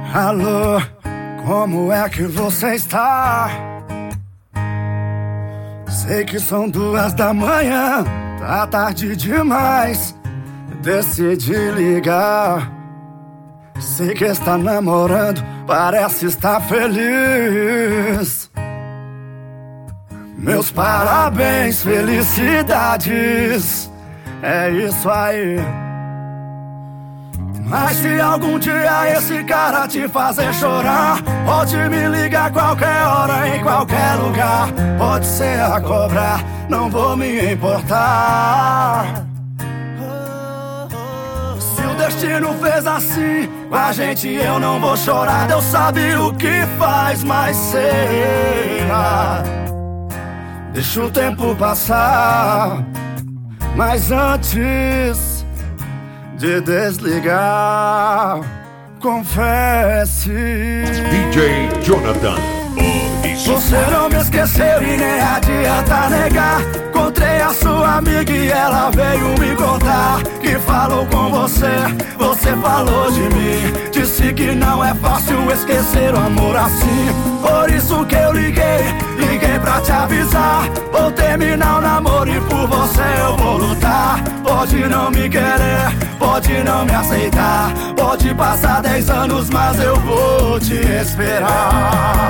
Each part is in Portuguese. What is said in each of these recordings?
Alô, como é que você está? Sei que são 2 da manhã, tá tarde demais. Decidi ligar. Sei que está namorando, parece estar feliz. Meus parabéns, felicidades. É isso aí. Mas se algum dia esse cara te fazer chorar, pode me ligar qualquer hora, em qualquer lugar. Pode ser a cobrar, não vou me importar. Se o destino fez assim com a gente, eu não vou chorar. Deus sabe o que faz, mas será. Deixa o tempo passar, mas antes de desligar, confesse. DJ Jonathan, você não me esqueceu e nem adianta negar. Encontrei a sua amiga e ela veio me contar que falou com você, você falou de mim. Disse que não é fácil esquecer o amor assim. Por isso que eu liguei pra te avisar. Vou terminar o namoro e por você eu vou lutar. Pode não me querer, pode não me aceitar, pode passar 10 anos, mas eu vou te esperar.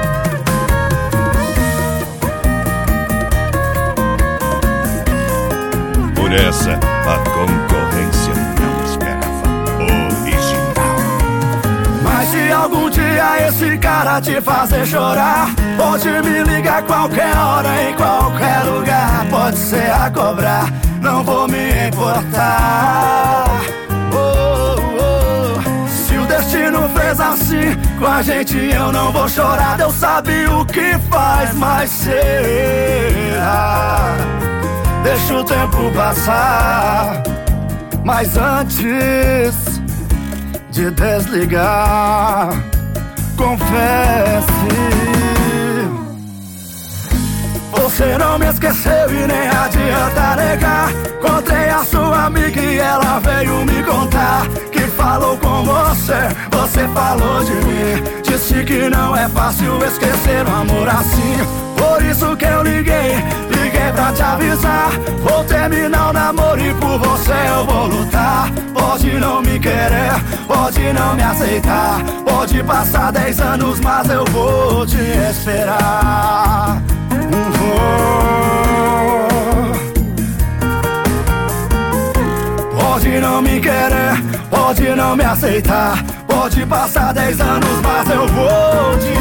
por essa a concorrência não esperava. Original. Mas se algum dia esse cara te fazer chorar, pode me ligar qualquer hora, em qualquer lugar. Pode ser a cobrar, não vou me importar. Se o destino fez assim com a gente, eu não vou chorar. Deus sabe o que faz, mas será. Deixa o tempo passar, mas antes de desligar, confesse. Você não me esqueceu e nem adianta negar. Encontrei a sua amiga e ela veio me contar que falou com você, você falou de mim. Disse que não é fácil esquecer um amor assim. Por isso que eu liguei pra te avisar. Vou terminar o namoro e por você eu vou lutar. Pode não me querer, pode não me aceitar, pode passar 10 anos, mas eu vou te esperar. Pode não me querer, pode não me aceitar, pode passar 10 anos, mas eu vou te